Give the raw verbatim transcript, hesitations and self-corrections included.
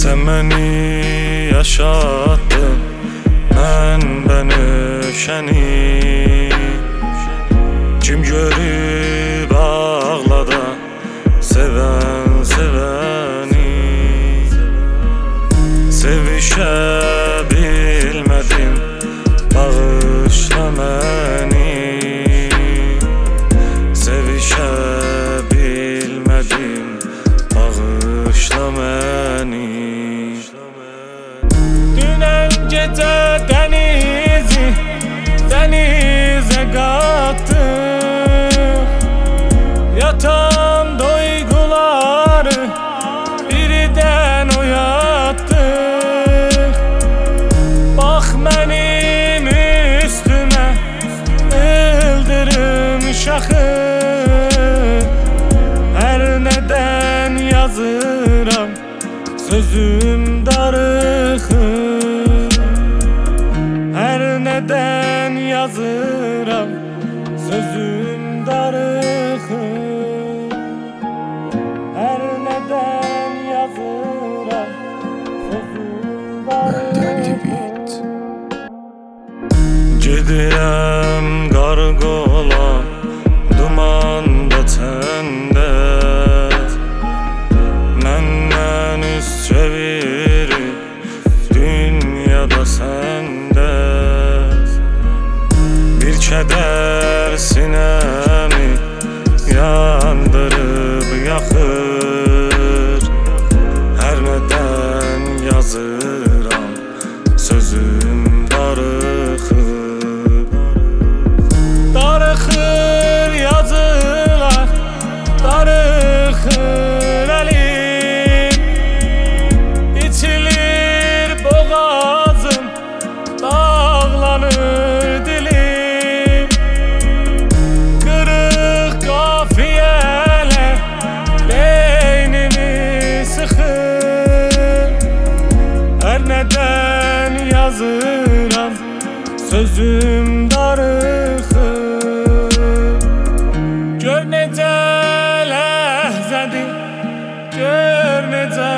Sen beni yaşattın, məndən öşəni. Kim görüb ağlada, sevən sevəni. Sevişə bilmədim, bağışla məni. Sevişə bilmədim, bağışla məni. Dünən gecə dənizi dənizə qatdıq. Yatan duyguları birdən oyatdıq. Bax mənim üstümə ildırım şaxı. Hər nədən yazıram, sözüm darıxır. Hər nədən yazıram, sözüm darıxır. Hər nədən yazıram, sözüm darıxır. Gedirəm qarqola, dumanda təndə. Məndən üz çevirib, dünyada səndə. Bir kədər sinəmi yandırıb yaxır. Hər nədən yazıram, sözüm darıxır. Darıxır yazılar, darıxır əlim. İçilir boğazım, dağlanır dilim. Qırıq qafiyələr beynimi sıxır. Hər nədən yazıram, sözüm darıxır. Gör necə ləhzədir, gör necə